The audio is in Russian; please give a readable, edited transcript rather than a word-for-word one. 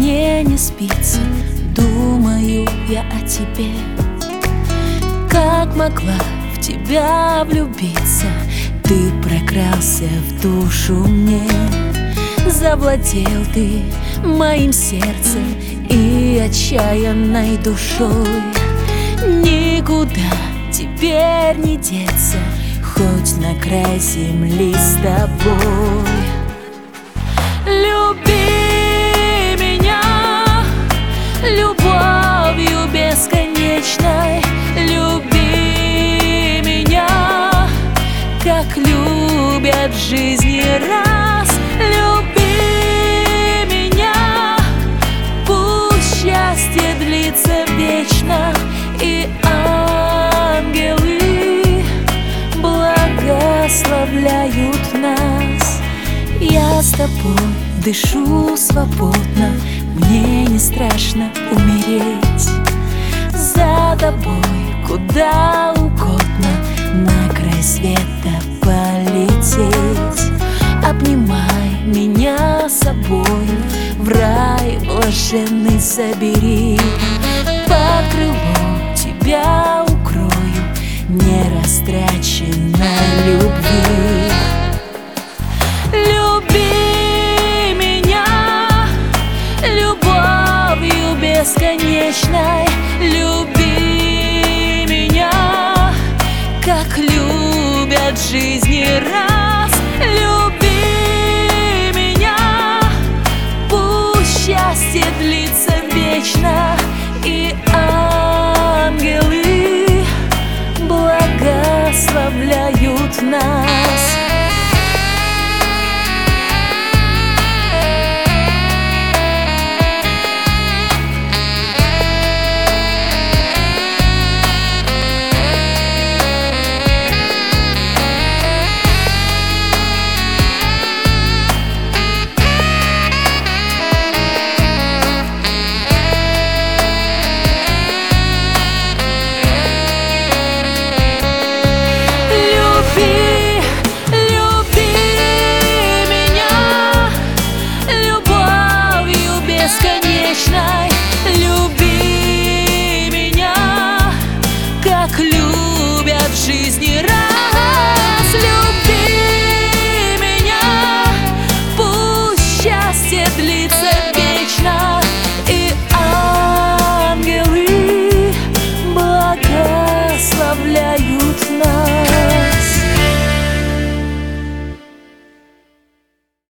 мне не спится, думаю я о тебе. Как могла в тебя влюбиться, ты прокрался в душу мне. Завладел ты моим сердцем и отчаянной душой. Никуда теперь не деться, хоть на край земли с тобой. Люби меня любовью бесконечной, люби меня, как любят в жизни раз. Люби меня, пусть счастье длится вечно, и ангелы благословляют нас. Я с тобой дышу свободно, мне не страшно умереть. За тобой куда угодно, на край света полететь. Обнимай меня собою, в рай блаженный забери. Под крылом тебя укрою, нерастраченной любви. Люби меня любовью бесконечной, люби меня, как любят в жизни раз. Люби меня, пусть счастье длится вечно, и ангелы благословляют нас. Люби меня, как любят в жизни раз. Люби меня, пусть счастье длится вечно, и ангелы благословляют нас.